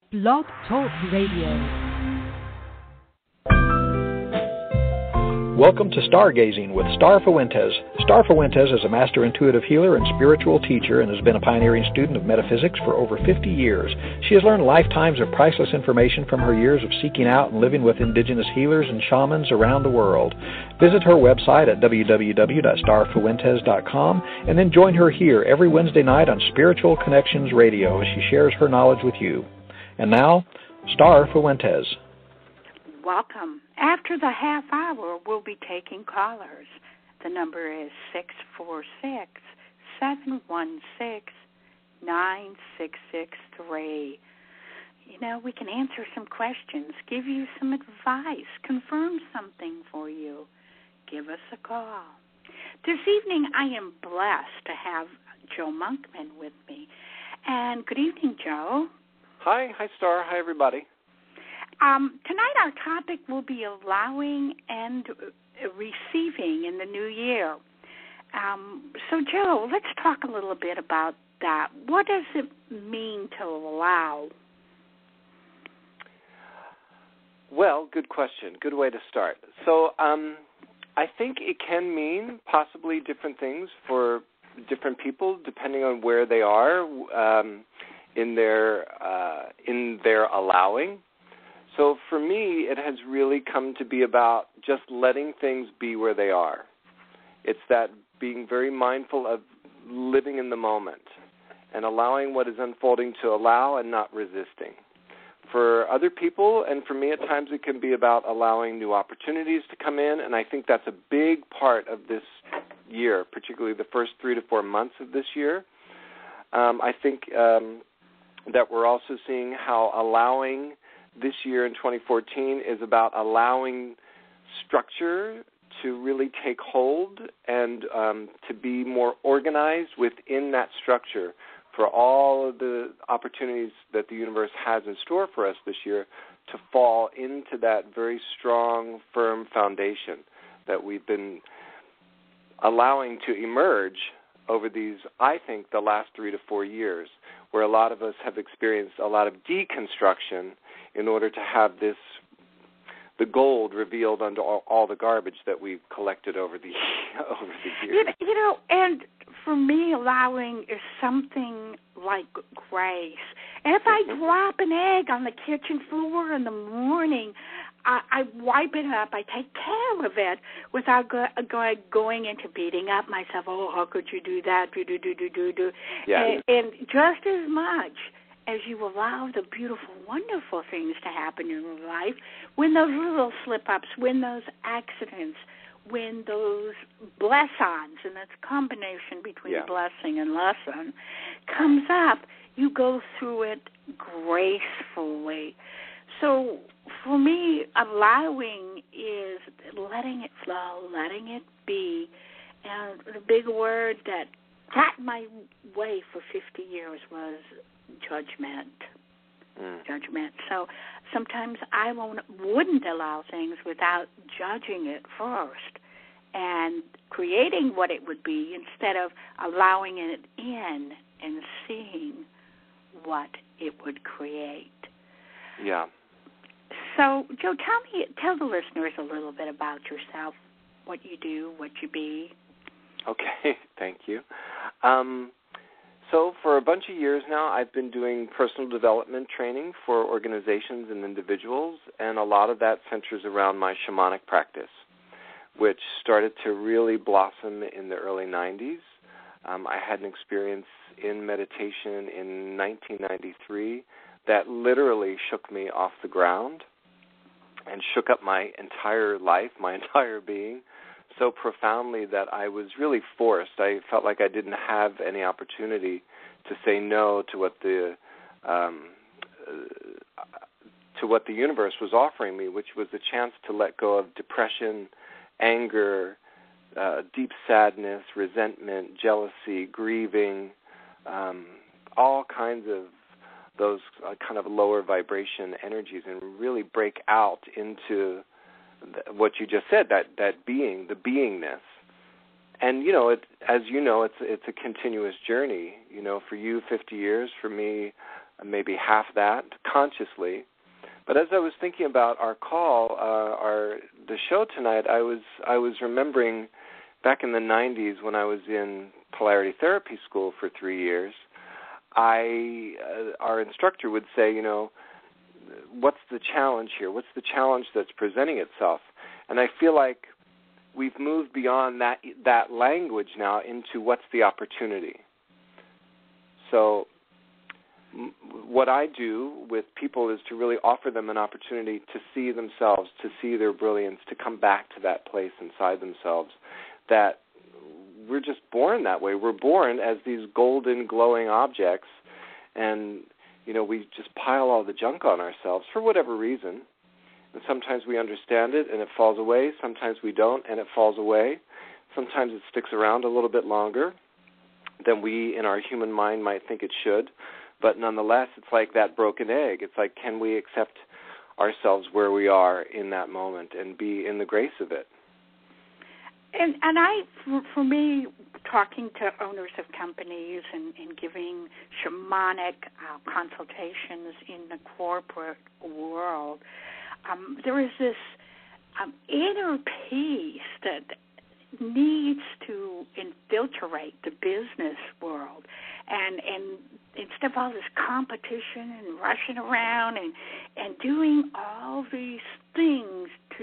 Blog Talk Radio. Welcome to Stargazing with Star Fuentes. Star Fuentes is a master intuitive healer and spiritual teacher and has been a pioneering student of metaphysics for over 50 years. She has learned lifetimes of priceless information from her years of seeking out and living with indigenous healers and shamans around the world. Visit her website at www.starfuentes.com and then join her here every Wednesday night on Spiritual Connections Radio as she shares her knowledge with you. And now, Star Fuentes. Welcome. After the half hour, we'll be taking callers. The number is 646-716-9663. You know, we can answer some questions, give you some advice, confirm something for you. Give us a call. This evening, I am blessed to have Joe Monkman with me. And good evening, Joe. Hi, Star. Hi, everybody. Tonight our topic will be allowing and receiving in the new year. So, Joe, let's talk a little bit about that. What does it mean to allow? Well, good question. Good way to start. So I think it can mean possibly different things for different people depending on where they are in their allowing. So for me, it has really come to be about just letting things be where they are. It's that being very mindful of living in the moment and allowing what is unfolding to allow and not resisting. For other people, and for me at times, it can be about allowing new opportunities to come in, and I think that's a big part of this year, particularly the first 3 to 4 months of this year. I think that we're also seeing how allowing this year in 2014 is about allowing structure to really take hold and to be more organized within that structure for all of the opportunities that the universe has in store for us this year to fall into that very strong, firm foundation that we've been allowing to emerge over these, I think, the last 3 to 4 years, where a lot of us have experienced a lot of deconstruction in order to have the gold revealed under all the garbage that we've collected over the years. You know, and for me, allowing is something like grace. And if I drop an egg on the kitchen floor in the morning, I wipe it up. I take care of it without going into beating up myself. Oh, how could you do that? Do. Yeah. And just as much as you allow the beautiful, wonderful things to happen in your life, when those little slip-ups, when those accidents, when those bless-ons, and that's a combination between blessing and lesson, comes up, you go through it gracefully. So for me, allowing is letting it flow, letting it be. And the big word that got my way for 50 years was judgment. Judgment. So sometimes I wouldn't allow things without judging it first and creating what it would be instead of allowing it in and seeing what it would create. Yeah. So, Joe, tell the listeners a little bit about yourself, what you do, what you be. Okay, thank you. So for a bunch of years now, I've been doing personal development training for organizations and individuals, and a lot of that centers around my shamanic practice, which started to really blossom in the early 90s. I had an experience in meditation in 1993 that literally shook me off the ground and shook up my entire life, my entire being, so profoundly that I was really forced. I felt like I didn't have any opportunity to say no to what the universe was offering me, which was the chance to let go of depression, anger, deep sadness, resentment, jealousy, grieving, all kinds of those kind of lower vibration energies, and really break out into what you just said, that being, the beingness. And, you know, as you know, it's a continuous journey. You know, for you, 50 years. For me, maybe half that consciously. But as I was thinking about our call, the show tonight, I was remembering back in the 90s when I was in polarity therapy school for 3 years, our instructor would say, you know, what's the challenge here? What's the challenge that's presenting itself? And I feel like we've moved beyond that language now into what's the opportunity. So what I do with people is to really offer them an opportunity to see themselves, to see their brilliance, to come back to that place inside themselves that we're just born that way. We're born as these golden, glowing objects, and, you know, we just pile all the junk on ourselves for whatever reason. And sometimes we understand it and it falls away. Sometimes we don't and it falls away. Sometimes it sticks around a little bit longer than we in our human mind might think it should. But nonetheless, it's like that broken egg. It's like, can we accept ourselves where we are in that moment and be in the grace of it? And for me, talking to owners of companies and giving shamanic consultations in the corporate world, there is this inner peace that needs to infiltrate the business world, and instead of all this competition and rushing around and doing all these things to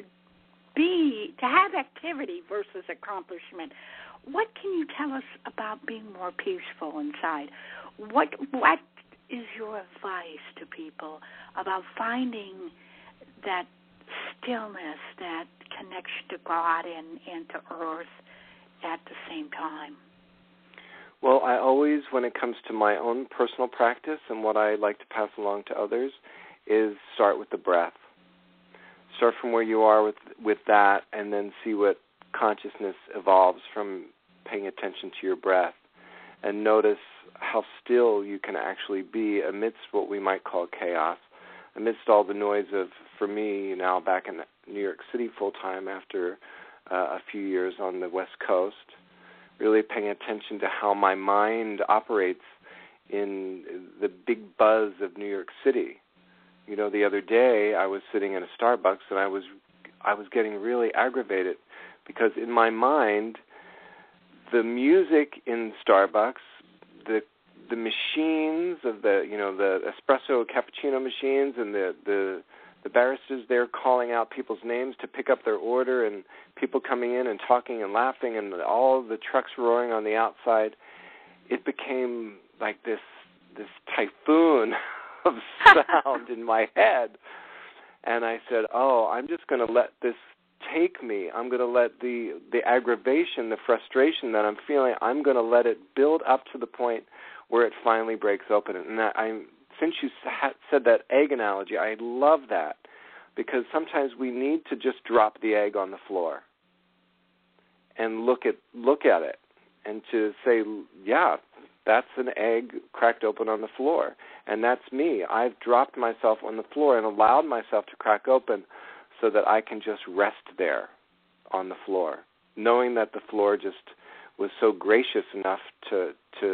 have activity versus accomplishment. What can you tell us about being more peaceful inside? What is your advice to people about finding that stillness, that connection to God and to earth at the same time? Well, I always, when it comes to my own personal practice and what I like to pass along to others, is start with the breath. Start from where you are with that, and then see what consciousness evolves from paying attention to your breath. And notice how still you can actually be amidst what we might call chaos, amidst all the noise of, for me, now back in New York City full-time after a few years on the West Coast, really paying attention to how my mind operates in the big buzz of New York City. You know, the other day I was sitting in a Starbucks and I was getting really aggravated because in my mind, the music in Starbucks, the machines of the espresso cappuccino machines and the baristas there calling out people's names to pick up their order and people coming in and talking and laughing and all the trucks roaring on the outside, it became like this typhoon of sound in my head. And I said, I'm just going to let this take me. I'm going to let the aggravation, the frustration that I'm feeling, I'm going to let it build up to the point where it finally breaks open. And since you said that egg analogy, I love that because sometimes we need to just drop the egg on the floor and look at it and to say, yeah, that's an egg cracked open on the floor. And that's me. I've dropped myself on the floor and allowed myself to crack open so that I can just rest there on the floor, knowing that the floor just was so gracious enough to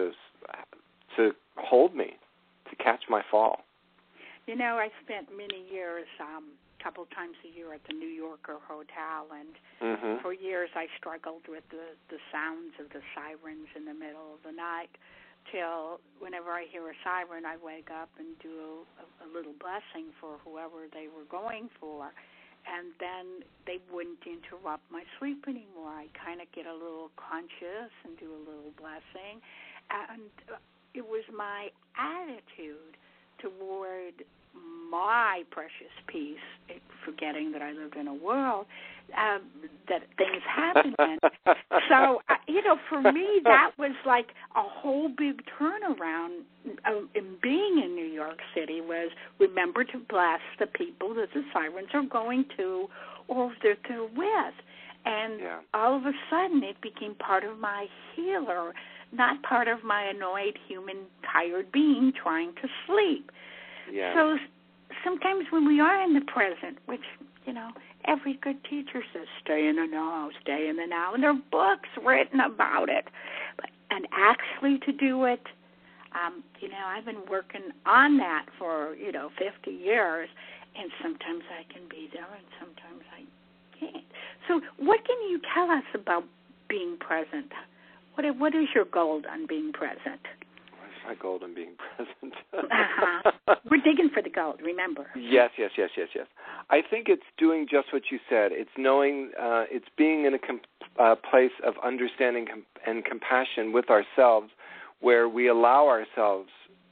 hold me, to catch my fall. You know, I spent many years, a couple times a year at the New Yorker Hotel, and for years I struggled with the sounds of the sirens in the middle of the night, till whenever I hear a siren, I wake up and do a little blessing for whoever they were going for, and then they wouldn't interrupt my sleep anymore. I kind of get a little conscious and do a little blessing, and it was my attitude toward my precious peace, forgetting that I lived in a world that things happen in. So, for me, that was like a whole big turnaround in being in New York City was remember to bless the people that the sirens are going to or that they're with. And all of a sudden it became part of my healer, not part of my annoyed human tired being trying to sleep. Yeah. So sometimes when we are in the present, which, every good teacher says, stay in the now, stay in the now, and there are books written about it. And actually to do it, I've been working on that for, 50 years, and sometimes I can be there and sometimes I can't. So what can you tell us about being present? What is your goal on being present? What's my goal on being present? We're digging for the gold, remember. Yes. I think it's doing just what you said. It's knowing, it's being in a place of understanding and compassion with ourselves, where we allow ourselves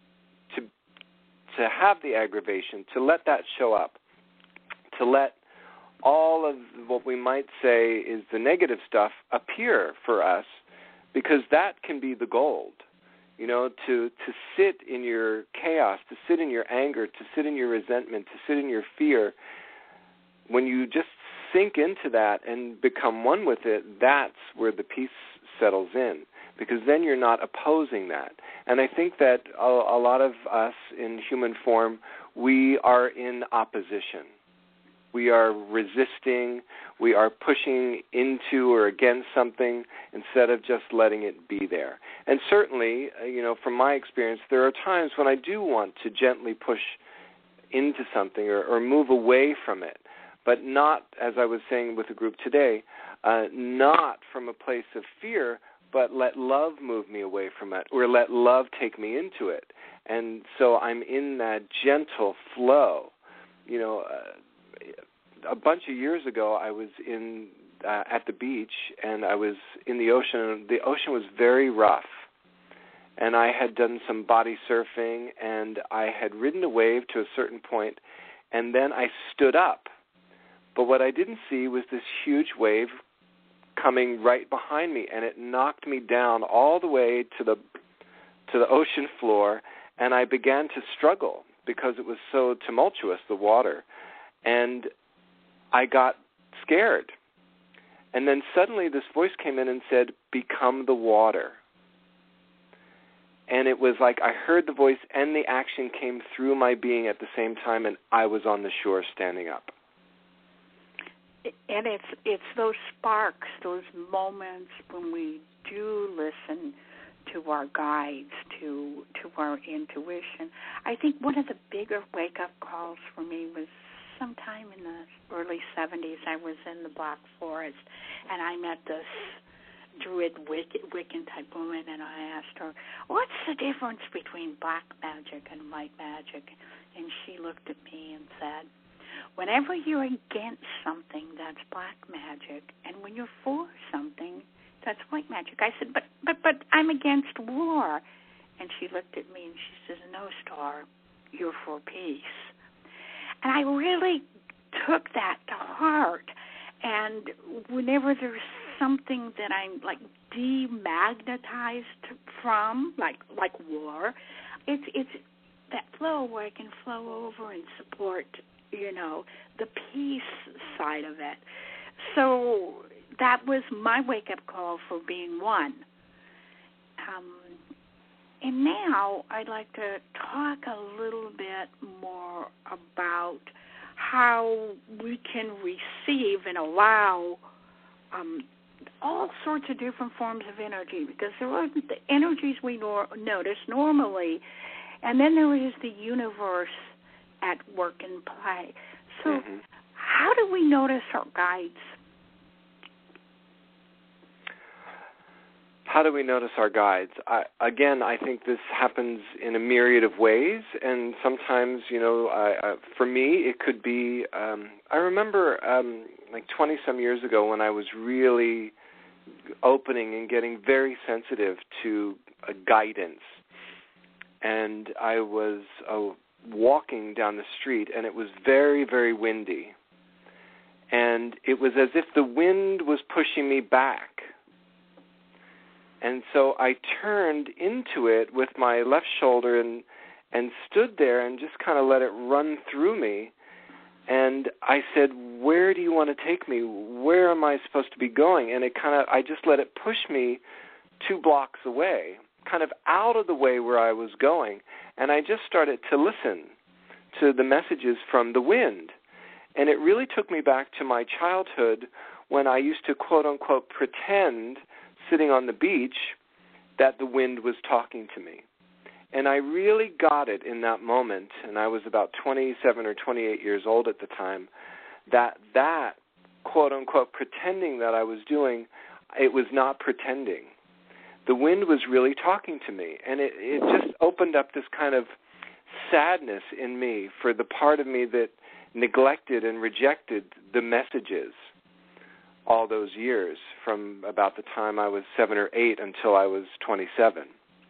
to have the aggravation, to let that show up, to let all of what we might say is the negative stuff appear for us, because that can be the gold. To sit in your chaos, to sit in your anger, to sit in your resentment, to sit in your fear. When you just sink into that and become one with it, that's where the peace settles in, because then you're not opposing that. And I think that a lot of us in human form, we are in opposition. We are resisting, we are pushing into or against something instead of just letting it be there. And certainly, from my experience, there are times when I do want to gently push into something or move away from it, but not, as I was saying with the group today, not from a place of fear, but let love move me away from it, or let love take me into it. And so I'm in that gentle flow. A bunch of years ago, I was at the beach, and I was in the ocean, and the ocean was very rough. And I had done some body surfing, and I had ridden a wave to a certain point, and then I stood up. But what I didn't see was this huge wave coming right behind me, and it knocked me down all the way to the ocean floor, and I began to struggle because it was so tumultuous, the water. And I got scared. And then suddenly this voice came in and said, "Become the water." And it was like I heard the voice and the action came through my being at the same time, and I was on the shore standing up. And it's those sparks, those moments when we do listen to our guides, to our intuition. I think one of the bigger wake-up calls for me was sometime in the early 70s. I was in the Black Forest, and I met this Druid Wiccan type woman, and I asked her, "What's the difference between black magic and white magic?" And she looked at me and said, "Whenever you're against something, that's black magic, and when you're for something, that's white magic." I said, but I'm against war. And she looked at me and she says, "No, Star, you're for peace." And I really took that to heart. And whenever there's something that I'm like demagnetized from, like war, it's that flow where I can flow over and support, the peace side of it. So that was my wake-up call for being one. And now I'd like to talk a little bit more about how we can receive and allow all sorts of different forms of energy, because there are the energies we notice normally, and then there is the universe at work and play. So how do we notice our guides? How do we notice our guides? I think this happens in a myriad of ways, and sometimes, for me, it could be, I remember like 20-some years ago when I was really opening and getting very sensitive to guidance, and I was walking down the street, and it was very, very windy, and it was as if the wind was pushing me back. And so I turned into it with my left shoulder and stood there and just kind of let it run through me. And I said, "Where do you want to take me? Where am I supposed to be going?" And I just let it push me 2 blocks away, kind of out of the way where I was going. And I just started to listen to the messages from the wind. And it really took me back to my childhood when I used to, quote unquote, pretend, sitting on the beach, that the wind was talking to me. And I really got it in that moment, and I was about 27 or 28 years old at the time, that quote-unquote pretending that I was doing, it was not pretending. The wind was really talking to me, and it just opened up this kind of sadness in me for the part of me that neglected and rejected the messages all those years, from about the time I was 7 or 8 until I was 27.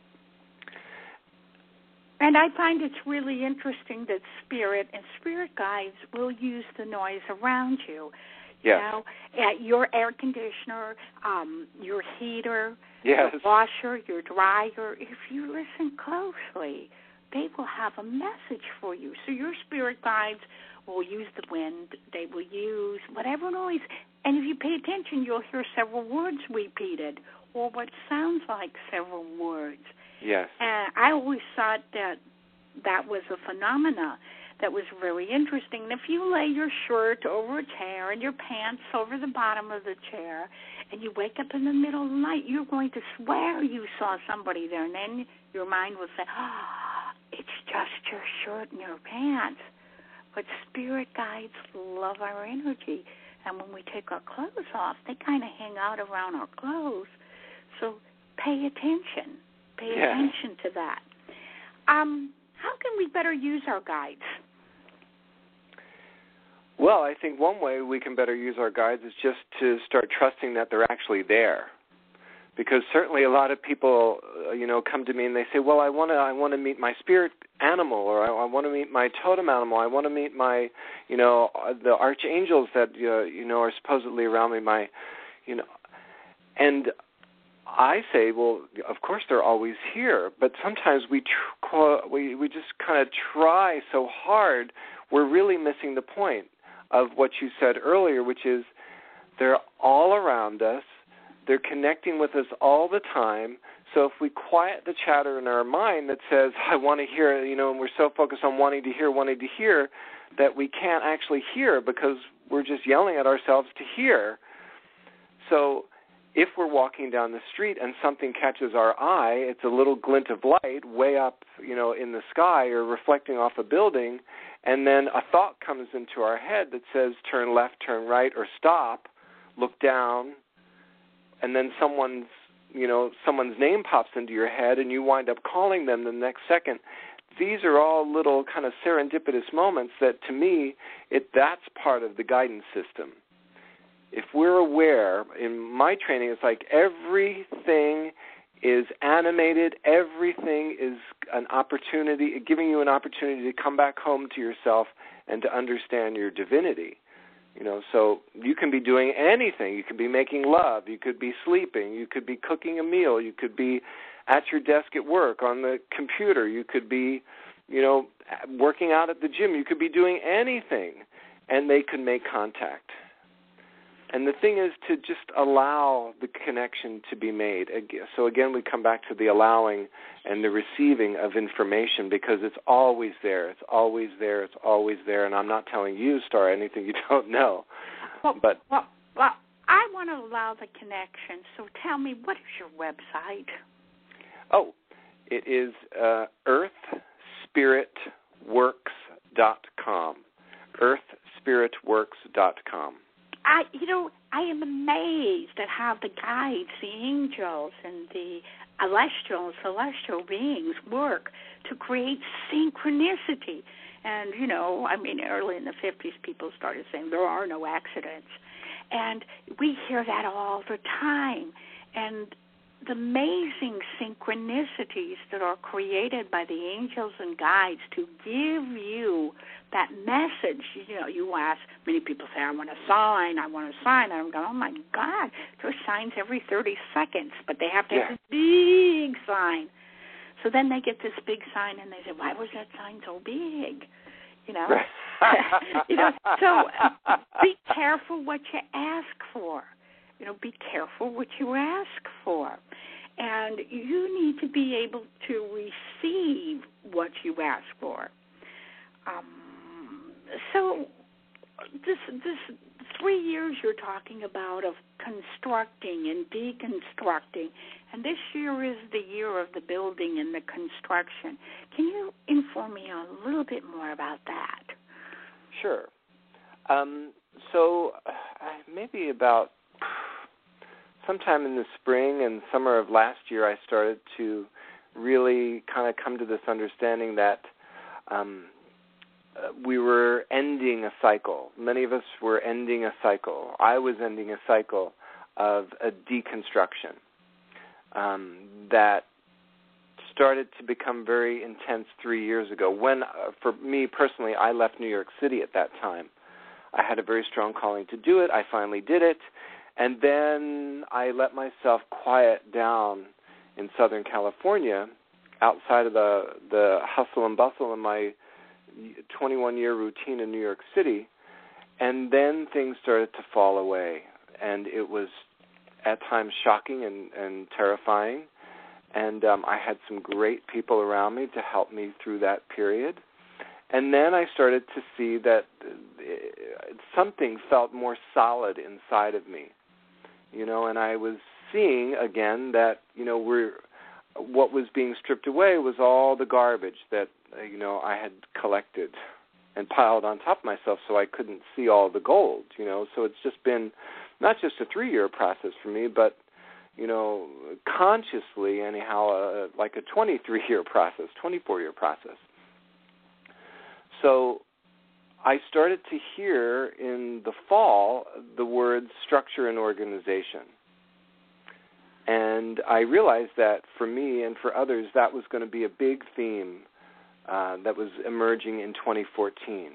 And I find it's really interesting that spirit and spirit guides will use the noise around you. Yes. You know, your air conditioner, your heater, yes. your washer, your dryer. If you listen closely, they will have a message for you. So your spirit guides will use the wind. They will use whatever noise. And if you pay attention, you'll hear several words repeated or what sounds like several words. Yes. And I always thought that was a phenomena that was very interesting. And if you lay your shirt over a chair and your pants over the bottom of the chair and you wake up in the middle of the night, you're going to swear you saw somebody there. And then your mind will say, it's just your shirt and your pants. But spirit guides love our energy. And when we take our clothes off, they kind of hang out around our clothes. So pay attention. Pay attention to that. How can we better use our guides? Well, I think one way we can better use our guides is just to start trusting that they're actually there. Because certainly a lot of people, come to me and they say, well, I want to meet my spirit animal, or I want to meet my totem animal. I want to meet my, the archangels that, are supposedly around me, and I say, well, of course they're always here, but sometimes we just kind of try so hard, we're really missing the point of what you said earlier, which is they're all around us. They're connecting with us all the time. So if we quiet the chatter in our mind that says, I want to hear, and we're so focused on wanting to hear, that we can't actually hear because we're just yelling at ourselves to hear. So if we're walking down the street and something catches our eye, it's a little glint of light way up, in the sky or reflecting off a building, and then a thought comes into our head that says turn left, turn right, or stop, look down, and then someone's name pops into your head and you wind up calling them the next second. These are all little kind of serendipitous moments that, to me, that's part of the guidance system. If we're aware, in my training, it's like everything is animated, everything is an opportunity, giving you an opportunity to come back home to yourself and to understand your divinity. So you can be doing anything. You could be making love. You could be sleeping. You could be cooking a meal. You could be at your desk at work on the computer. You could be, working out at the gym. You could be doing anything, and they could make contact. And the thing is to just allow the connection to be made. So again, we come back to the allowing and the receiving of information, because it's always there. It's always there. It's always there. And I'm not telling you, Star, anything you don't know. Well, I want to allow the connection. So tell me, what is your website? Oh, it is earthspiritworks.com. earthspiritworks.com. I am amazed at how the guides, the angels, and the celestial beings work to create synchronicity. And, early in the 50s, people started saying there are no accidents. And we hear that all the time. And the amazing synchronicities that are created by the angels and guides to give you that message. You ask, many people say, I want a sign. And I'm going, oh, my God, there's signs every 30 seconds, but they have to have this big sign. So then they get this big sign, and they say, why was that sign so big? So be careful what you ask for. Be careful what you ask for. And you need to be able to receive what you ask for. So this 3 years you're talking about of constructing and deconstructing. And this year is the year of the building and the construction. Can you inform me a little bit more about that? Sure. So maybe about sometime in the spring and summer of last year, I started to really kind of come to this understanding that we were ending a cycle. Many of us were ending a cycle. I was ending a cycle of a deconstruction that started to become very intense 3 years ago. When, for me personally, I left New York City at that time. I had a very strong calling to do it. I finally did it. And then I let myself quiet down in Southern California, outside of the hustle and bustle in my 21-year routine in New York City, and then things started to fall away. And it was at times shocking and terrifying. And I had some great people around me to help me through that period. And then I started to see that something felt more solid inside of me, and I was seeing again that, what was being stripped away was all the garbage that, I had collected and piled on top of myself, so I couldn't see all the gold, So it's just been not just a 3-year process for me, but, consciously anyhow, like a 23-year process, 24-year process. So I started to hear in the fall the words structure and organization. And I realized that for me and for others, that was going to be a big theme that was emerging in 2014.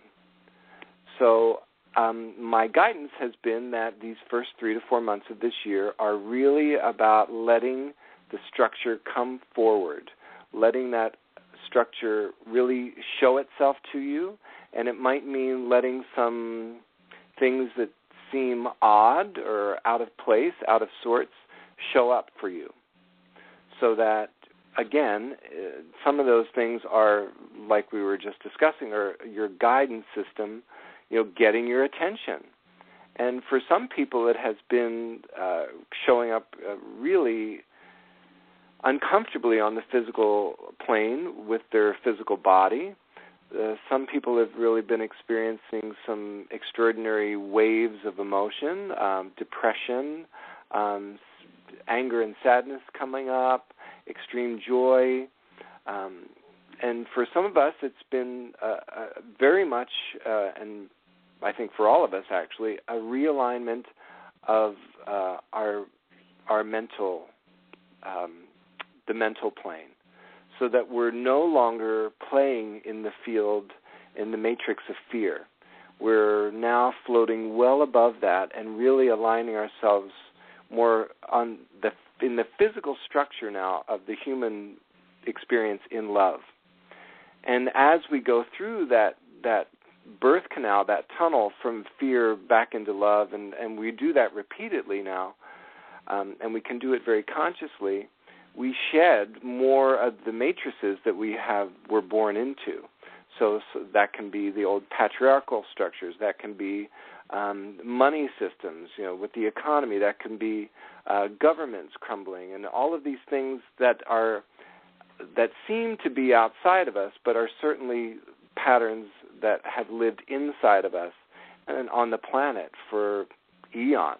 So my guidance has been that these first 3 to 4 months of this year are really about letting the structure come forward, letting that structure really show itself to you, and it might mean letting some things that seem odd or out of place, out of sorts, show up for you. So that, again, some of those things are, like we were just discussing, are your guidance system, getting your attention. And for some people it has been showing up really uncomfortably on the physical plane with their physical body. Some people have really been experiencing some extraordinary waves of emotion, depression, anger and sadness coming up, extreme joy. And for some of us, it's been very much, and I think for all of us actually, a realignment of our mental the mental plane, so that we're no longer playing in the field, in the matrix of fear. We're now floating well above that and really aligning ourselves more in the physical structure now of the human experience in love. And as we go through that birth canal, that tunnel from fear back into love, and we do that repeatedly now, and we can do it very consciously, we shed more of the matrices that we're born into. So that can be the old patriarchal structures. That can be money systems, with the economy. That can be governments crumbling, and all of these things that seem to be outside of us, but are certainly patterns that have lived inside of us and on the planet for eons.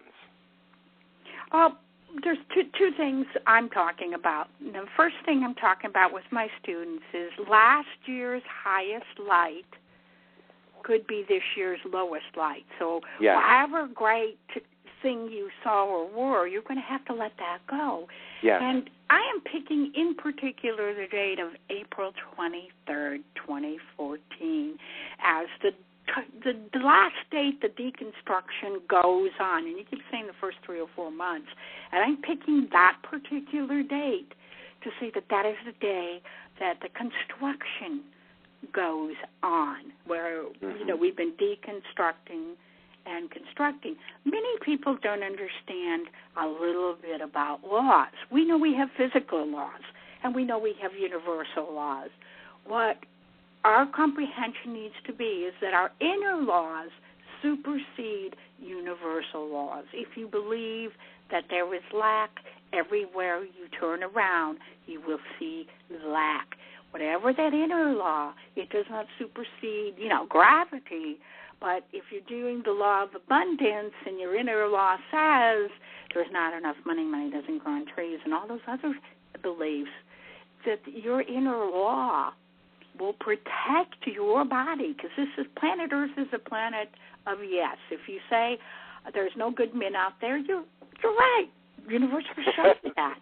There's two things I'm talking about. The first thing I'm talking about with my students is last year's highest light could be this year's lowest light. So however great thing you saw or were, you're going to have to let that go. Yes. And I am picking in particular the date of April 23rd, 2014 as the last date the deconstruction goes on. And you keep saying the first 3 or 4 months. And I'm picking that particular date to say that is the day that the construction goes on, where, we've been deconstructing and constructing. Many people don't understand a little bit about laws. We know we have physical laws, and we know we have universal laws. What our comprehension needs to be is that our inner laws supersede universal laws. If you believe that there is lack, everywhere you turn around, you will see lack. Whatever that inner law, it does not supersede, gravity. But if you're doing the law of abundance and your inner law says there's not enough money doesn't grow on trees, and all those other beliefs, that your inner law will protect your body, because planet Earth is a planet of yes. If you say there's no good men out there, you're right. Universe will show you that.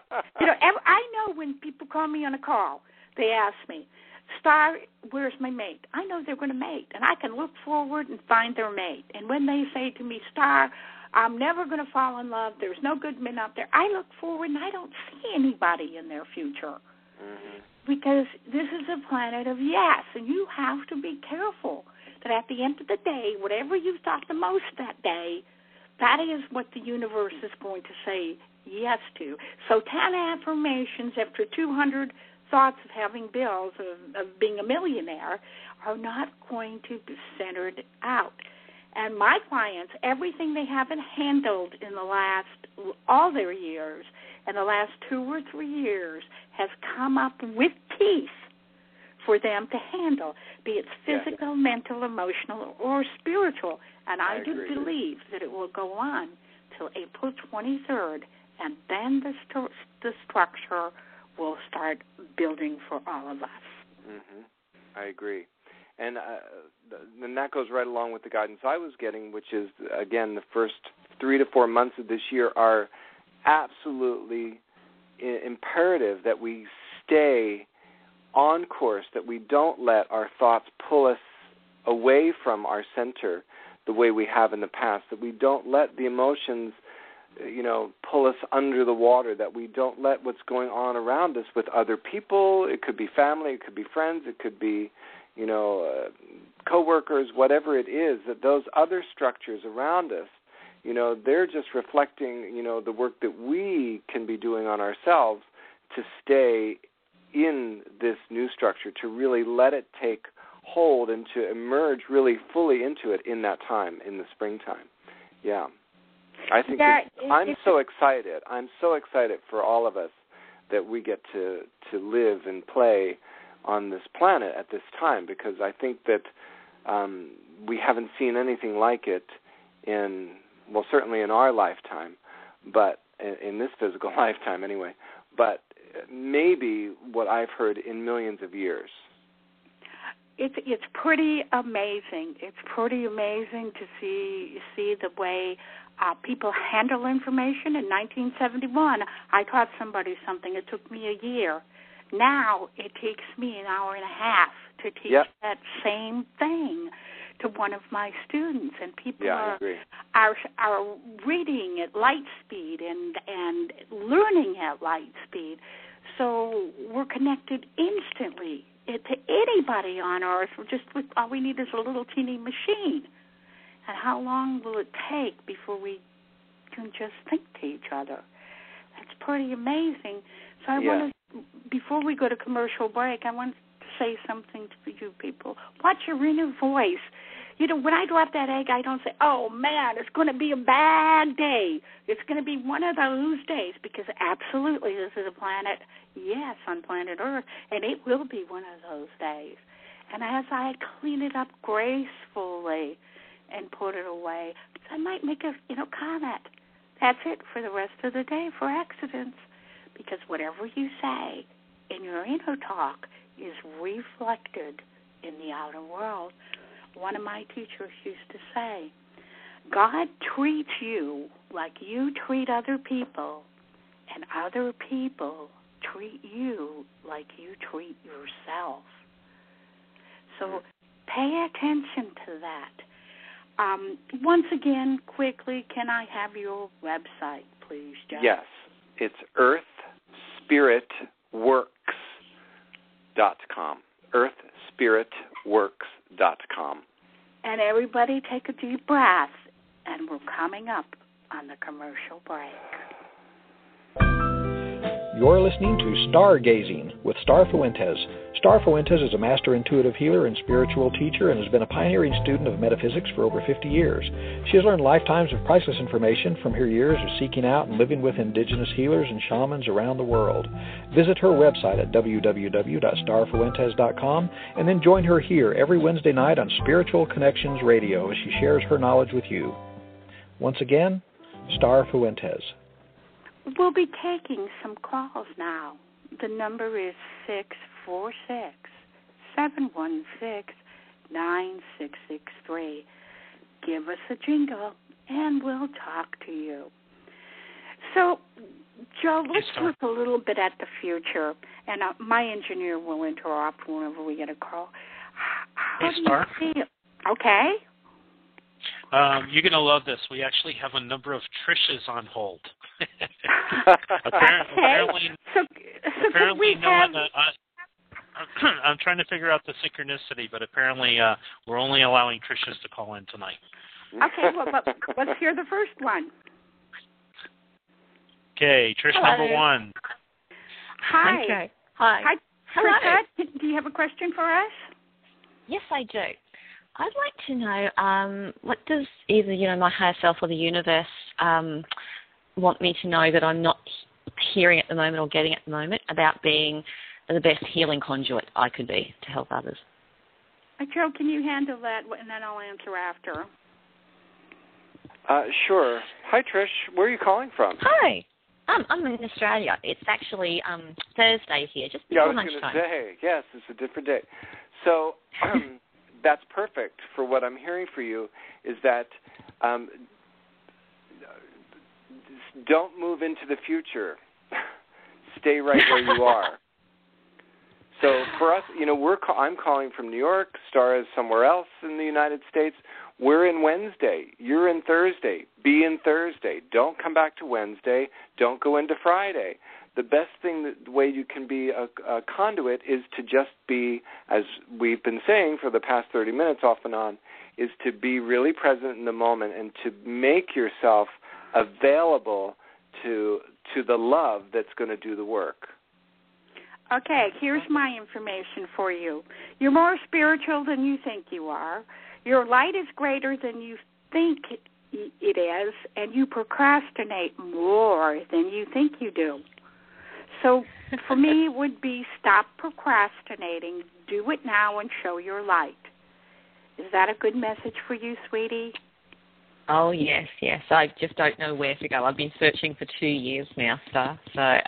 I know when people call me on a call, they ask me, Star, where's my mate? I know they're going to mate, and I can look forward and find their mate. And when they say to me, Star, I'm never going to fall in love, there's no good men out there, I look forward and I don't see anybody in their future. Mm-hmm. Because this is a planet of yes, and you have to be careful that at the end of the day, whatever you thought the most that day, that is what the universe is going to say yes to. So 10 affirmations after 200 thoughts of having bills, of being a millionaire, are not going to be centered out. And my clients, everything they haven't handled in all their years, in the last 2 or 3 years, has come up with peace for them to handle, be it physical, mental, emotional, or spiritual. And I do believe that it will go on till April 23rd, and then the structure will start building for all of us. Mm-hmm. I agree. And that goes right along with the guidance I was getting, which is, again, the first 3 to 4 months of this year are absolutely imperative that we stay on course, that we don't let our thoughts pull us away from our center the way we have in the past, that we don't let the emotions, pull us under the water, that we don't let what's going on around us with other people. It could be family, it could be friends, it could be, coworkers, whatever it is, that those other structures around us, they're just reflecting, the work that we can be doing on ourselves to stay in this new structure, to really let it take hold and to emerge really fully into it in that time, in the springtime. Yeah. I think I'm so excited. I'm so excited for all of us that we get to live and play on this planet at this time, because I think that we haven't seen anything like it certainly in our lifetime, but in this physical lifetime anyway, but maybe what I've heard in millions of years. It's pretty amazing. It's pretty amazing to see the way people handle information. In 1971, I taught somebody something. It took me a year. Now it takes me an hour and a half to teach that same thing to one of my students, and people are reading at light speed and learning at light speed. So we're connected instantly to anybody on Earth. All we need is a little teeny machine. And how long will it take before we can just think to each other? That's pretty amazing. So I want to, before we go to commercial break, I want to say something to you people. Watch your inner voice. When I drop that egg, I don't say, oh, man, it's going to be a bad day. It's going to be one of those days, because absolutely this is a planet, on planet Earth, and it will be one of those days. And as I clean it up gracefully and put it away, I might make a comment. That's it for the rest of the day for accidents, because whatever you say in your inner talk is reflected in the outer world. One of my teachers used to say, God treats you like you treat other people, and other people treat you like you treat yourself. So pay attention to that. Once again, quickly, can I have your website, please, Jeff? Yes. It's earthspiritworks.com. earthspiritworks.com. And everybody take a deep breath, and we're coming up on the commercial break. You're listening to Stargazing with Star Fuentes. Star Fuentes is a master intuitive healer and spiritual teacher and has been a pioneering student of metaphysics for over 50 years. She has learned lifetimes of priceless information from her years of seeking out and living with indigenous healers and shamans around the world. Visit her website at www.starfuentes.com and then join her here every Wednesday night on Spiritual Connections Radio as she shares her knowledge with you. Once again, Star Fuentes. We'll be taking some calls now. The number is 646-716-9663. Give us a jingle, and we'll talk to you. So, Joe, let's look a little bit at the future, and my engineer will interrupt whenever we get a call. How do you feel? Okay. You're going to love this. We actually have a number of Trishas on hold. Apparently, I'm trying to figure out the synchronicity, but apparently we're only allowing Trishas to call in tonight. Okay, well, let's hear the first one. Okay, Trish. Hello. Number one. Hi. Okay. Hi. Hello. Trisha, do you have a question for us? Yes, I do. I'd like to know what does either my higher self or the universe want me to know that I'm not hearing at the moment or getting at the moment about being the best healing conduit I could be to help others. Joe, can you handle that, and then I'll answer after. Sure. Hi, Trish. Where are you calling from? Hi. I'm in Australia. It's actually Thursday here, just before lunchtime. I was going to say, yes, it's a different day. So that's perfect for what I'm hearing for you is that don't move into the future. Stay right where you are. So for us, I'm calling from New York. Star is somewhere else in the United States. We're in Wednesday. You're in Thursday. Be in Thursday. Don't come back to Wednesday. Don't go into Friday. The best thing, the way you can be a conduit is to just be, as we've been saying for the past 30 minutes off and on, is to be really present in the moment and to make yourself available to the love that's going to do the work. Okay, here's my information for you. You're more spiritual than you think you are. Your light is greater than you think it is, and you procrastinate more than you think you do. So for me, it would be stop procrastinating, do it now, and show your light. Is that a good message for you, sweetie? Oh, yes. I just don't know where to go. I've been searching for 2 years now, Star. So,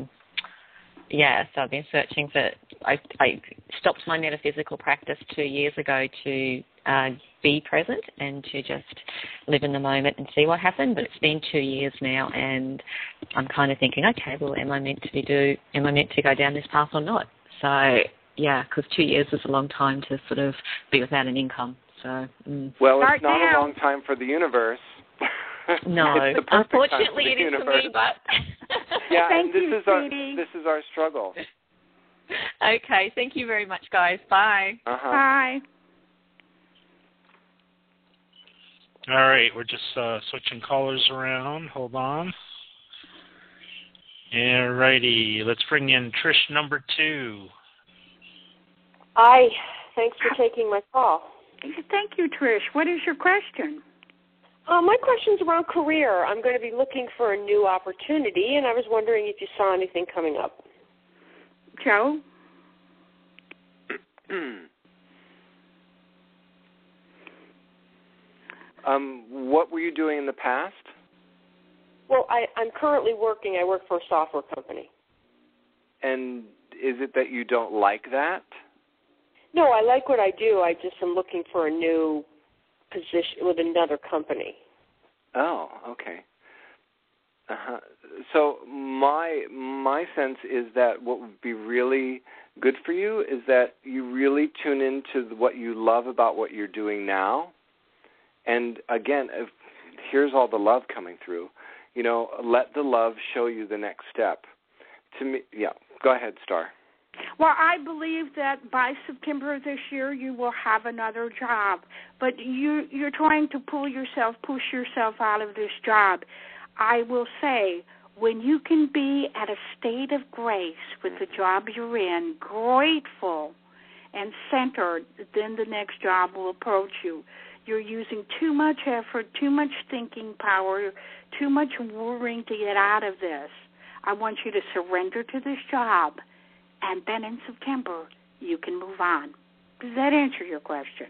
so I've been searching for... I stopped my metaphysical practice 2 years ago to be present and to just live in the moment and see what happened. But it's been 2 years now, and I'm kind of thinking, okay, well, am I meant to go down this path or not? So, yeah, because 2 years is a long time to sort of be without an income. So, Well, it's not a long time for the universe. No, unfortunately it is for me, but... Yeah, Thank and you, sweetie. this is our struggle. Okay, thank you very much, guys. Bye. Bye. All right, we're just switching callers around. Hold on. All righty, let's bring in Trish number 2. Hi, thanks for taking my call. Thank you, Trish. What is your question? My question's around career. I'm going to be looking for a new opportunity, and I was wondering if you saw anything coming up. Joe? What were you doing in the past? Well, I'm currently working. I work for a software company. And is it that you don't like that? No, I like what I do. I just am looking for a new position with another company. Oh, okay. So my sense is that what would be really good for you is that you really tune into what you love about what you're doing now. And again, here's all the love coming through. Let the love show you the next step. To me, go ahead, Star. Well, I believe that by September of this year you will have another job, but you're trying to push yourself out of this job. I will say When you can be at a state of grace with the job you're in, grateful and centered, then the next job will approach you. You're using too much effort, too much thinking power, too much worrying to get out of this. I want you to surrender to this job, and then in September, you can move on. Does that answer your question?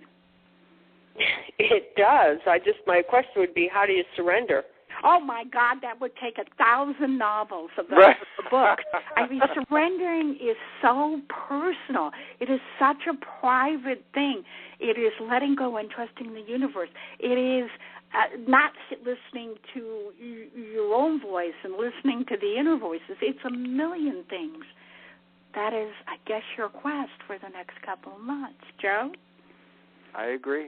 It does. My question would be, how do you surrender? Oh, my God, that would take 1,000 novels of the book. I mean, surrendering is so personal. It is such a private thing. It is letting go and trusting the universe. It is not listening to your own voice and listening to the inner voices. It's a million things. That is, I guess, your quest for the next couple of months. Joe? I agree.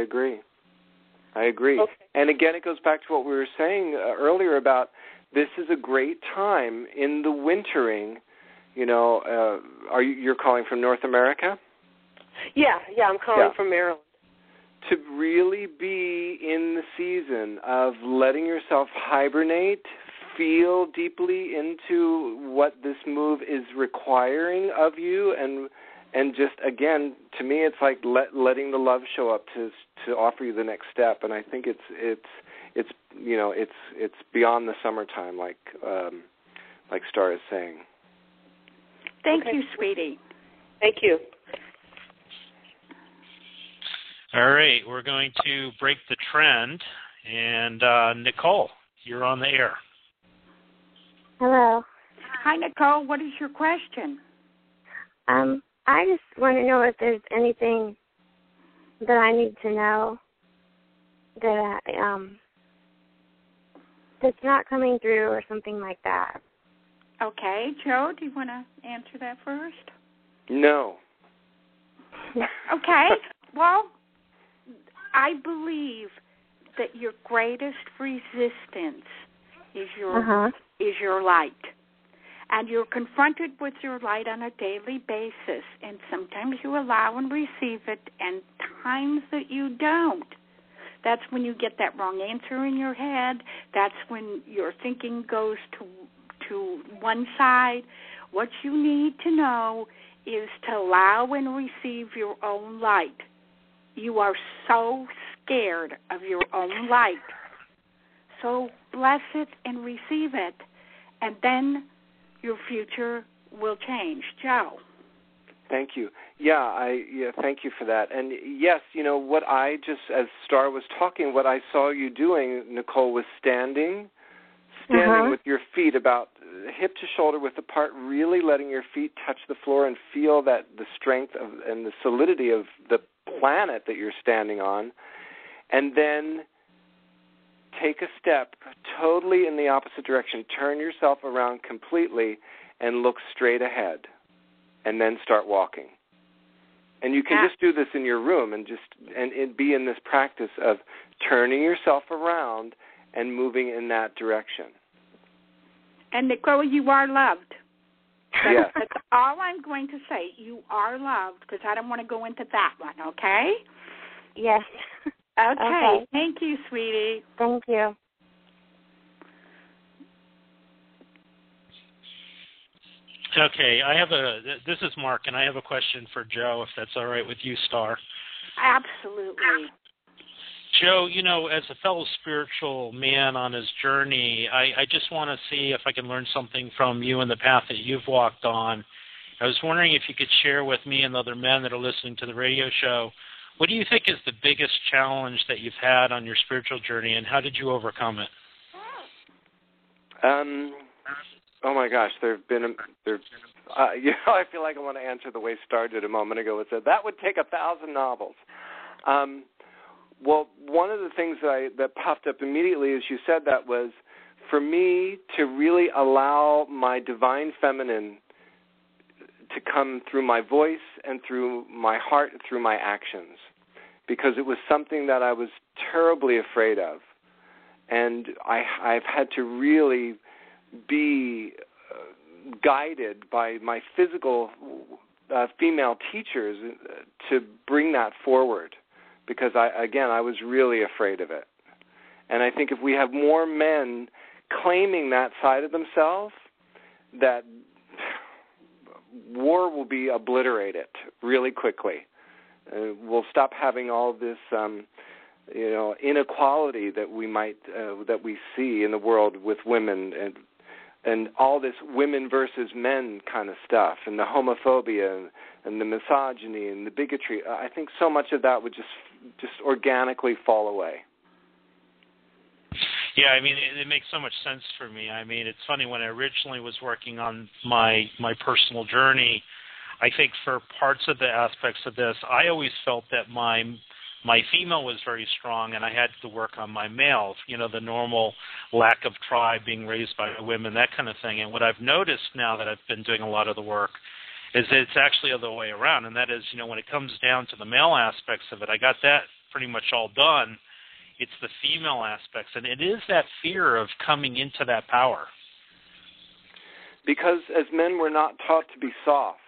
Okay. And again, it goes back to what we were saying earlier about this is a great time in the wintering. You're calling from North America? Yeah, I'm calling from Maryland. To really be in the season of letting yourself hibernate, feel deeply into what this move is requiring of you, and just, again, to me, it's like letting the love show up to offer you the next step. And I think it's beyond the summertime, like Star is saying. Thank you, sweetie. Thank you. All right, we're going to break the trend. And Nicole, you're on the air. Hello. Hi, Nicole. What is your question? I just want to know if there's anything that I need to know that that's not coming through or something like that. Okay. Joe, do you want to answer that first? No. Okay. Well, I believe that your greatest resistance is your light. And you're confronted with your light on a daily basis, and sometimes you allow and receive it, and times that you don't. That's when you get that wrong answer in your head. That's when your thinking goes to one side. What you need to know is to allow and receive your own light. You are so scared of your own light. So bless it and receive it, and then your future will change. Joe. Thank you. Thank you for that. And yes, what I just, as Star was talking, what I saw you doing, Nicole, was standing with your feet about hip to shoulder width apart, really letting your feet touch the floor and feel that the strength and the solidity of the planet that you're standing on, and then take a step totally in the opposite direction. Turn yourself around completely and look straight ahead, and then start walking. And you can just do this in your room and be in this practice of turning yourself around and moving in that direction. And Nicole, you are loved. Yes. That's all I'm going to say. You are loved, because I don't want to go into that one, okay? Yes. Okay. Thank you, sweetie. Thank you. Okay, this is Mark, and I have a question for Joe, if that's all right with you, Star. Absolutely. Joe, as a fellow spiritual man on his journey, I just want to see if I can learn something from you and the path that you've walked on. I was wondering if you could share with me and the other men that are listening to the radio show, what do you think is the biggest challenge that you've had on your spiritual journey, and how did you overcome it? Oh my gosh, I feel like I want to answer the way Star did a moment ago. It said that would take 1,000 novels. Well, one of the things that popped up immediately as you said that was for me to really allow my divine feminine to come through my voice and through my heart and through my actions, because it was something that I was terribly afraid of. And I've had to really be guided by my physical female teachers to bring that forward, because I was really afraid of it. And I think if we have more men claiming that side of themselves, that war will be obliterated really quickly. We'll stop having all this, inequality that we see in the world with women and all this women versus men kind of stuff, and the homophobia and the misogyny and the bigotry. I think so much of that would just organically fall away. Yeah, I mean, it makes so much sense for me. I mean, it's funny, when I originally was working on my personal journey, I think for parts of the aspects of this, I always felt that my female was very strong, and I had to work on my male, the normal lack of tribe, being raised by women, that kind of thing. And what I've noticed now that I've been doing a lot of the work is that it's actually the other way around, and that is, when it comes down to the male aspects of it, I got that pretty much all done. It's the female aspects, and it is that fear of coming into that power. Because as men, we're not taught to be soft.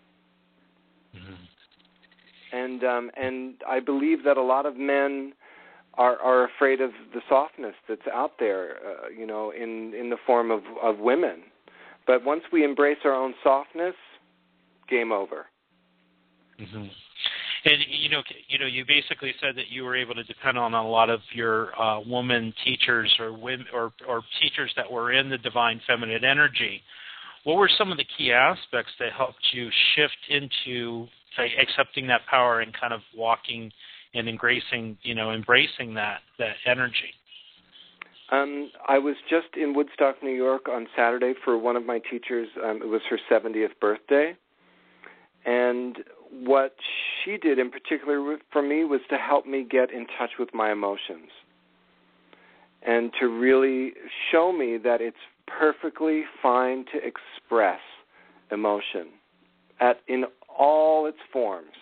Mm-hmm. And I believe that a lot of men are afraid of the softness that's out there, in the form of women. But once we embrace our own softness, game over. Mm-hmm. And you basically said that you were able to depend on a lot of your woman teachers or women or teachers that were in the divine feminine energy. What were some of the key aspects that helped you shift into accepting that power and kind of walking and embracing that energy? I was just in Woodstock, New York on Saturday for one of my teachers. It was her 70th birthday. And what she did in particular for me was to help me get in touch with my emotions and to really show me that it's perfectly fine to express emotion in all its forms.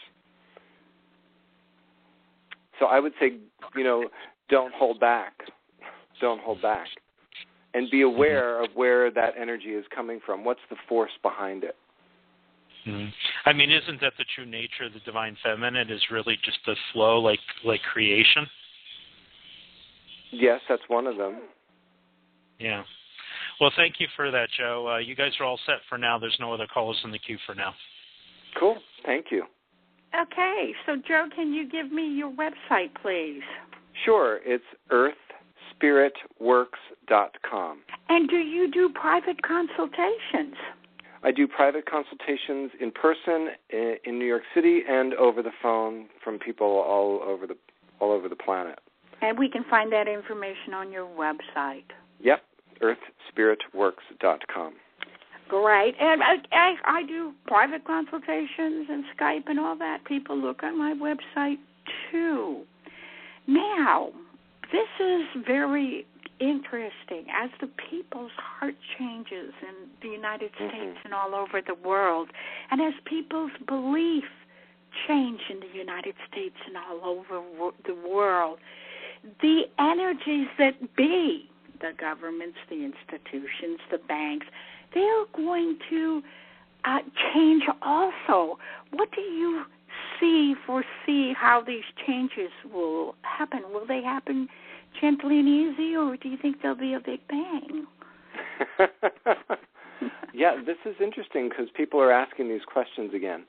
So I would say, don't hold back. Don't hold back. And be aware of where that energy is coming from. What's the force behind it? Mm-hmm. I mean, isn't that the true nature of the divine feminine, is really just the flow, like creation? Yes, that's one of them. Yeah. Well, thank you for that, Joe. You guys are all set for now. There's no other callers in the queue for now. Cool. Thank you. Okay. So, Joe, can you give me your website, please? Sure. It's earthspiritworks.com. And do you do private consultations? I do private consultations in person in New York City and over the phone from people all over the planet. And we can find that information on your website. Yep, earthspiritworks.com. Great. And I do private consultations and Skype and all that. People look on my website, too. Now, this is very interesting. As the people's heart changes in the United States and all over the world, and as people's belief change in the United States and all over the world, the energies that be, the governments, the institutions, the banks, they are going to change also. What do you foresee how these changes will happen? Will they happen gently and easy, or do you think there'll be a big bang? Yeah, this is interesting because people are asking these questions again.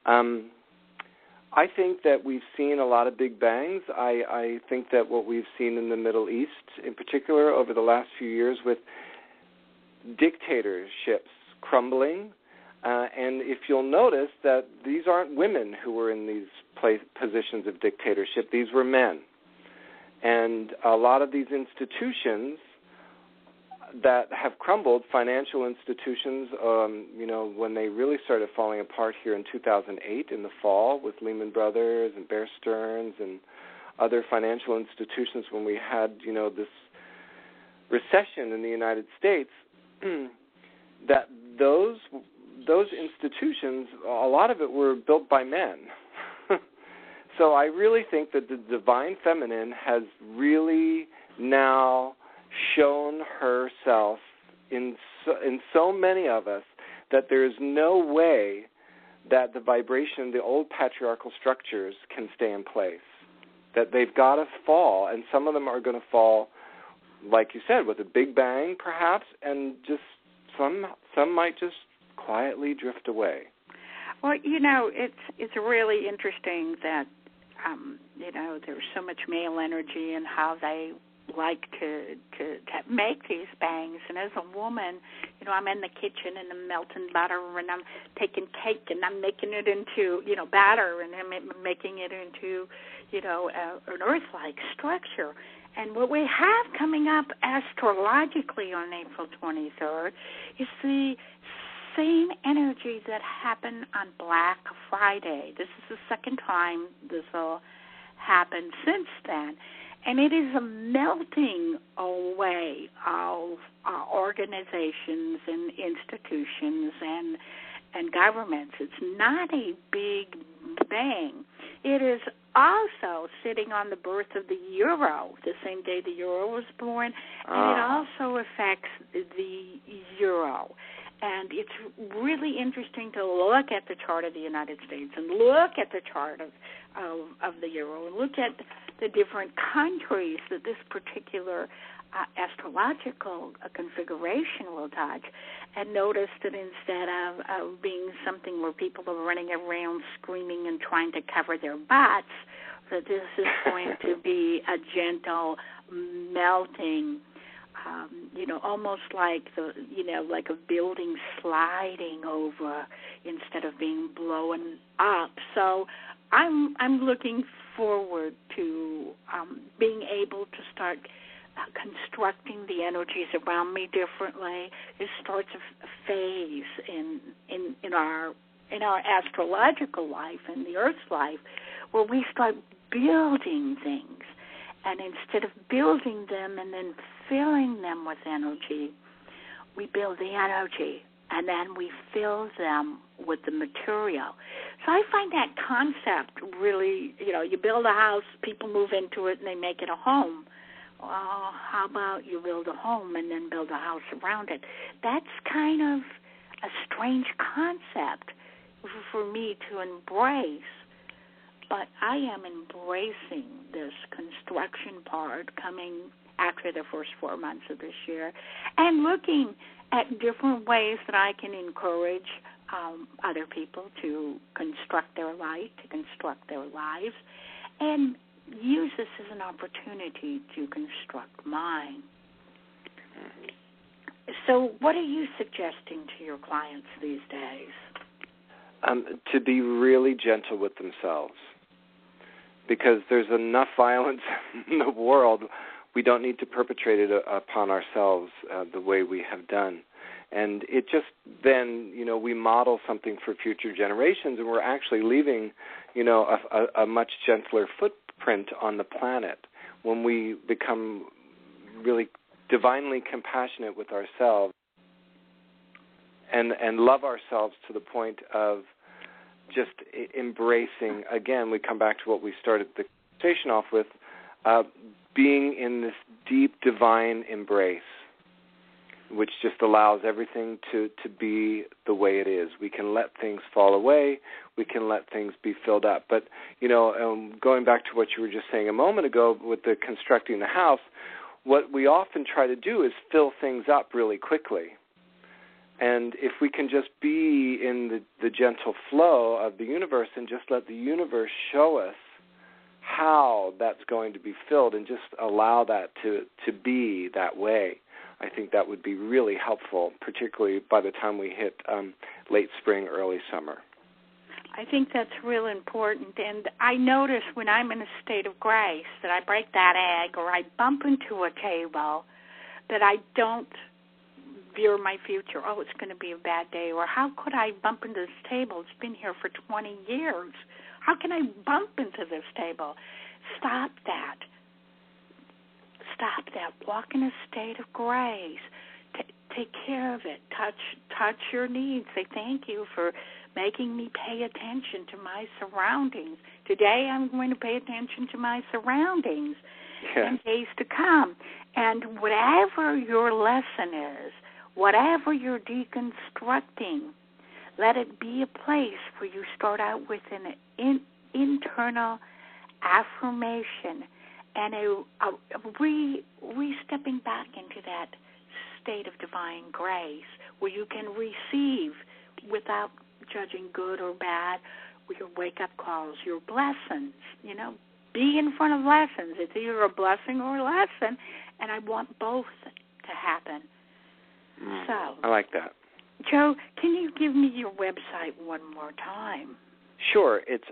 I think that we've seen a lot of big bangs. I think that what we've seen in the Middle East, in particular, over the last few years with dictatorships crumbling, and if you'll notice that these aren't women who were in these positions of dictatorship, these were men. And a lot of these institutions that have crumbled, financial institutions, when they really started falling apart here in 2008 in the fall with Lehman Brothers and Bear Stearns and other financial institutions, when we had, this recession in the United States, that those institutions, a lot of it were built by men. So I really think that the divine feminine has really now shown herself in so many of us that there is no way that the vibration, the old patriarchal structures can stay in place, that they've got to fall, and some of them are going to fall like you said, with a big bang, perhaps, and just some might just quietly drift away. Well, it's really interesting that there's so much male energy and how they like to make these bangs. And as a woman, I'm in the kitchen and I'm melting butter and I'm taking cake and I'm making it into, batter and I'm making it into, an earth-like structure. And what we have coming up astrologically on April 23rd is the same energy that happened on Black Friday. This is the second time this will happen since then. And it is a melting away of organizations and institutions and governments. It's not a big bang. It is also sitting on the birth of the euro, the same day the euro was born, and it also affects the euro. And it's really interesting to look at the chart of the United States and look at the chart of the euro and look at the different countries that this particular astrological configuration will touch, and notice that instead of being something where people are running around screaming and trying to cover their butts, that this is going to be a gentle melting, almost like like a building sliding over instead of being blown up. So I'm looking forward to being able to start constructing the energies around me differently. It starts a phase in our astrological life and the Earth's life where we start building things, and instead of building them and then filling them with energy, we build the energy and then we fill them with the material. So I find that concept really, you build a house, people move into it, and they make it a home. Well, how about you build a home and then build a house around it? That's kind of a strange concept for me to embrace, but I am embracing this construction part coming after the first 4 months of this year and looking at different ways that I can encourage other people to construct their life, to construct their lives, and use this as an opportunity to construct mine. So what are you suggesting to your clients these days? To be really gentle with themselves, because there's enough violence in the world. We don't need to perpetrate it upon ourselves the way we have done. And it just then, we model something for future generations, and we're actually leaving, a much gentler footprint on the planet when we become really divinely compassionate with ourselves and love ourselves to the point of just embracing. Again, we come back to what we started the conversation off with, being in this deep divine embrace, which just allows everything to be the way it is. We can let things fall away. We can let things be filled up. But, going back to what you were just saying a moment ago with the constructing the house, what we often try to do is fill things up really quickly. And if we can just be in the gentle flow of the universe and just let the universe show us how that's going to be filled and just allow that to be that way, I think that would be really helpful, particularly by the time we hit late spring, early summer. I think that's real important. And I notice when I'm in a state of grace that I break that egg or I bump into a table that I don't veer my future. Oh, it's going to be a bad day. Or how could I bump into this table? It's been here for 20 years. How can I bump into this table? Stop that. Stop that. Walk in a state of grace. Take care of it. Touch your needs. Say thank you for making me pay attention to my surroundings. Today I'm going to pay attention to my surroundings in days to come. And whatever your lesson is, whatever you're deconstructing, let it be a place where you start out with an internal affirmation and re-stepping back into that state of divine grace where you can receive without judging good or bad, your wake-up calls, your blessings, be in front of lessons. It's either a blessing or a lesson, and I want both to happen. So I like that. Joe, can you give me your website one more time? Sure. It's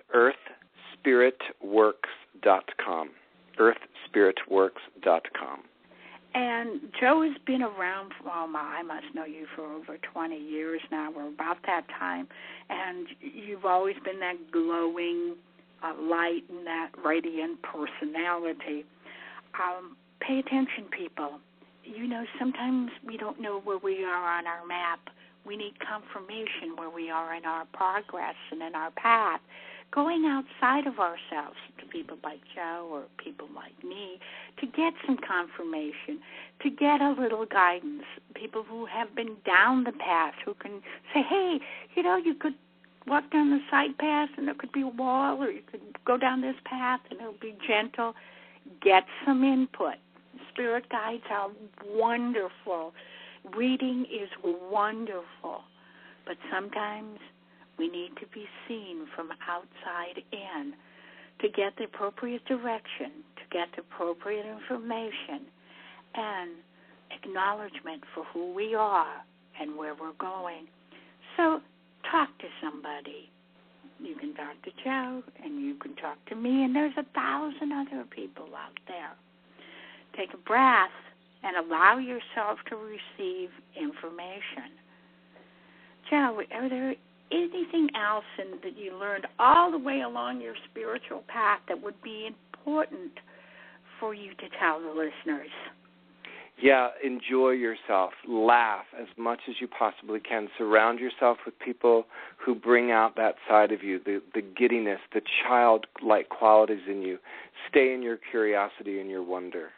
earthspiritworks.com. earthspiritworks.com. And Joe has been around I must know you for over 20 years now, or about that time, and you've always been that glowing light and that radiant personality. Pay attention, people. Sometimes we don't know where we are on our map. We need confirmation where we are in our progress and in our path. Going outside of ourselves to people like Joe or people like me to get some confirmation, to get a little guidance, people who have been down the path who can say, hey, you could walk down the side path and there could be a wall, or you could go down this path and it'll be gentle. Get some input. Spirit guides are wonderful. Reading is wonderful, but sometimes we need to be seen from outside in to get the appropriate direction, to get the appropriate information, and acknowledgement for who we are and where we're going. So talk to somebody. You can talk to Joe, and you can talk to me, and there's 1,000 other people out there. Take a breath and allow yourself to receive information. Joe, are there anything else that you learned all the way along your spiritual path that would be important for you to tell the listeners? Yeah, enjoy yourself. Laugh as much as you possibly can. Surround yourself with people who bring out that side of you, the giddiness, the childlike qualities in you. Stay in your curiosity and your wonder.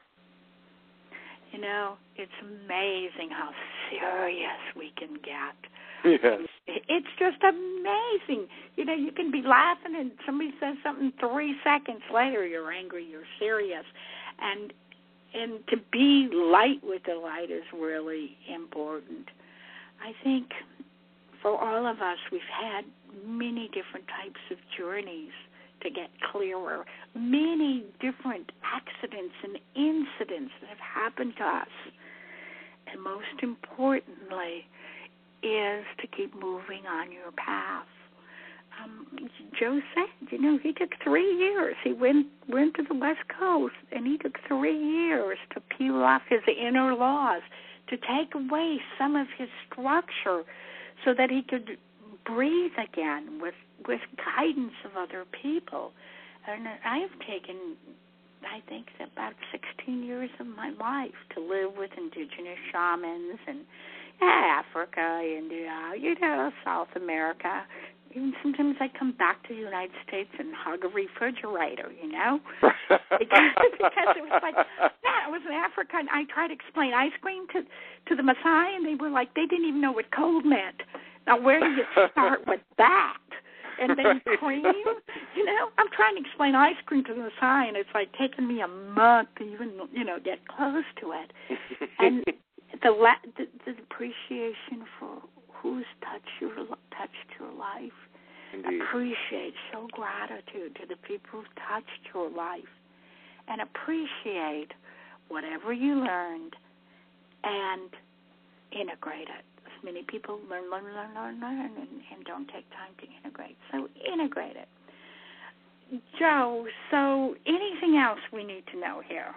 It's amazing how serious we can get. Yes. It's just amazing. You can be laughing and somebody says something 3 seconds later, you're angry, you're serious. And to be light with the light is really important. I think for all of us, we've had many different types of journeys to get clearer, many different accidents and incidents that have happened to us. And most importantly is to keep moving on your path. Joe said, he took 3 years. He went to the West Coast, and he took 3 years to peel off his inner laws, to take away some of his structure so that he could breathe again with guidance of other people. And I have taken, I think, about 16 years of my life to live with indigenous shamans and Africa, India, South America. Even sometimes I come back to the United States and hug a refrigerator, because it was like, I was in Africa, and I tried to explain ice cream to the Maasai, and they were like, they didn't even know what cold meant. Now, where do you start with that? And then cream, I'm trying to explain ice cream to the Maasai, and it's like taking me a month to even, get close to it. And the appreciation for who's touched your life. Indeed. Appreciate, show gratitude to the people who've touched your life, and appreciate whatever you learned and integrate it. Many people learn, and don't take time to integrate. So integrate it. Joe, so anything else we need to know here?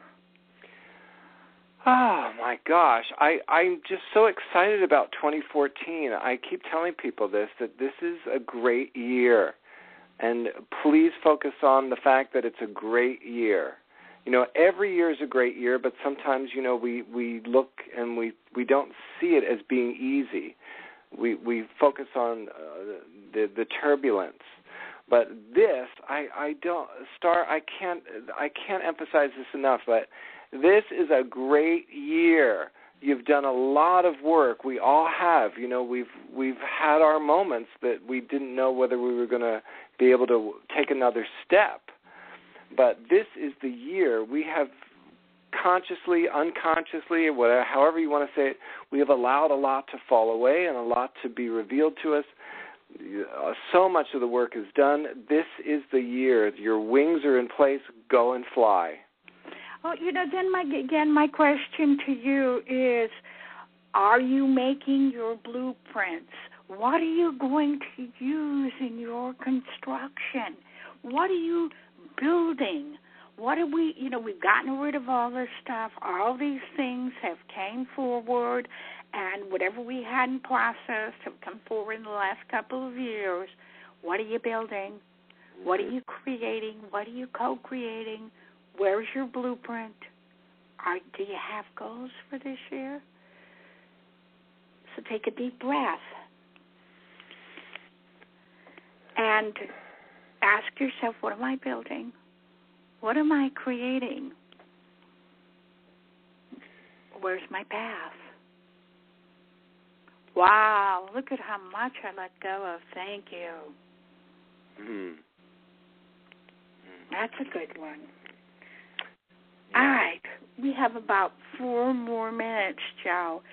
Oh, my gosh. I'm just so excited about 2014. I keep telling people that this is a great year. And please focus on the fact that it's a great year. Every year is a great year, but sometimes, we look and we don't see it as being easy. We focus on the turbulence. But this, I can't emphasize this enough, but this is a great year. You've done a lot of work. We all have. We've had our moments that we didn't know whether we were going to be able to take another step. But this is the year we have consciously, unconsciously, whatever, however you want to say it, we have allowed a lot to fall away and a lot to be revealed to us. So much of the work is done. This is the year. Your wings are in place. Go and fly. Well, then my question to you is, are you making your blueprints? What are you going to use in your construction? What are you building? What are we, we've gotten rid of all this stuff. All these things have came forward, and whatever we hadn't processed have come forward in the last couple of years. What are you building? What are you creating? What are you co-creating? Where's your blueprint? Do you have goals for this year? So take a deep breath and ask yourself, what am I building? What am I creating? Where's my path? Wow, look at how much I let go of. Thank you. Mm. That's a good one. All right, we have about 4 more minutes, Joe.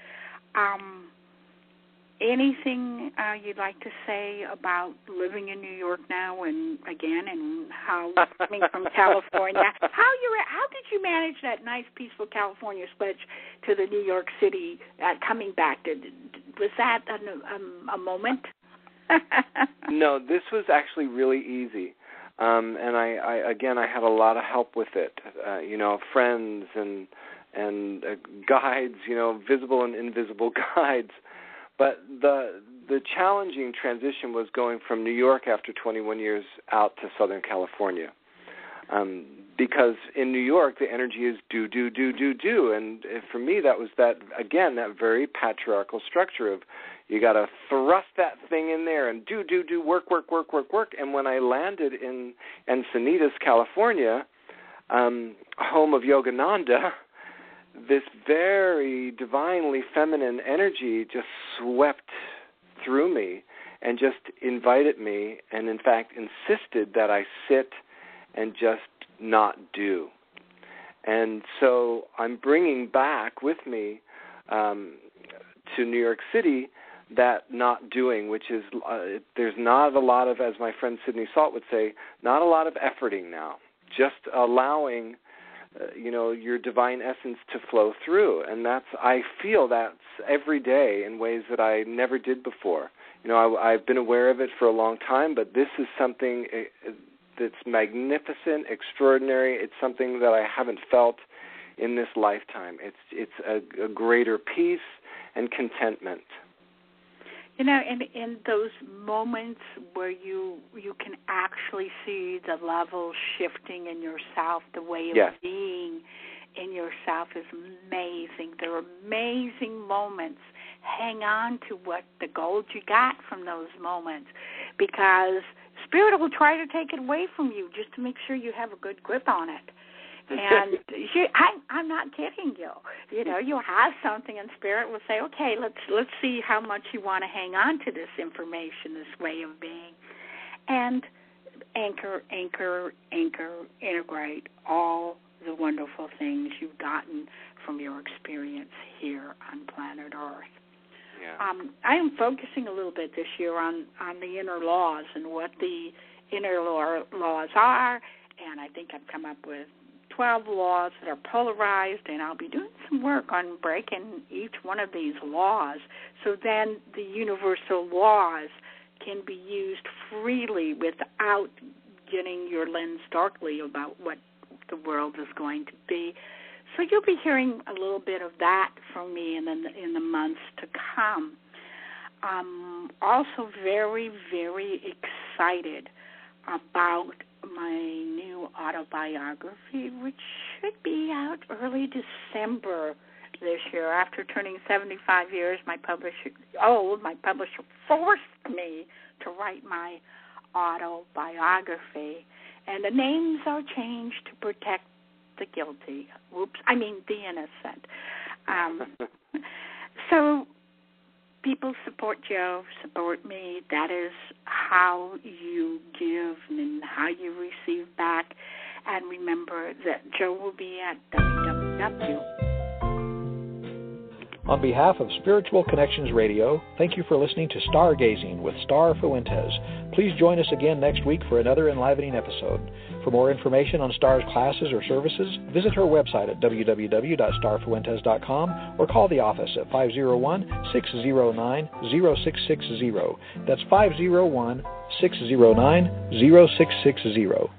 Anything you'd like to say about living in New York now and how coming from California, how did you manage that nice, peaceful California switch to the New York City coming back? Was that a moment? No, this was actually really easy. And I had a lot of help with it, friends and guides, visible and invisible guides. But the challenging transition was going from New York after 21 years out to Southern California. Because in New York, the energy is do. And for me, that was that very patriarchal structure of you got to thrust that thing in there and do, work. And when I landed in Encinitas, California, home of Yogananda, this very divinely feminine energy just swept through me and just invited me and, in fact, insisted that I sit and just not do. And so I'm bringing back with me to New York City that not doing, which is there's not a lot of, as my friend Sidney Salt would say, not a lot of efforting now, just allowing your divine essence to flow through. And I feel that's every day in ways that I never did before. I've been aware of it for a long time, but this is something that's magnificent, extraordinary. It's something that I haven't felt in this lifetime. It's a greater peace and contentment. In those moments where you can actually see the level shifting in yourself, the way of being in yourself is amazing. They're amazing moments. Hang on to what the gold you got from those moments, because Spirit will try to take it away from you just to make sure you have a good grip on it. And I'm not kidding you. You'll have something, and Spirit will say, "Okay, let's see how much you want to hang on to this information, this way of being," and anchor, integrate all the wonderful things you've gotten from your experience here on planet Earth. Yeah. I am focusing a little bit this year on the inner laws and what the inner laws are, and I think I've come up with 12 laws that are polarized, and I'll be doing some work on breaking each one of these laws so then the universal laws can be used freely without getting your lens darkly about what the world is going to be. So you'll be hearing a little bit of that from me in the months to come. I'm also very, very excited about my new autobiography, which should be out early December this year. After turning 75 years, my publisher forced me to write my autobiography, and the names are changed to protect the guilty. The innocent. So people support Joe, support me. That is how you give and how you receive back. And remember that Joe will be at www. On behalf of Spiritual Connections Radio, thank you for listening to Stargazing with Star Fuentes. Please join us again next week for another enlivening episode. For more information on Star's classes or services, visit her website at www.starfuentes.com or call the office at 501-609-0660. That's 501-609-0660.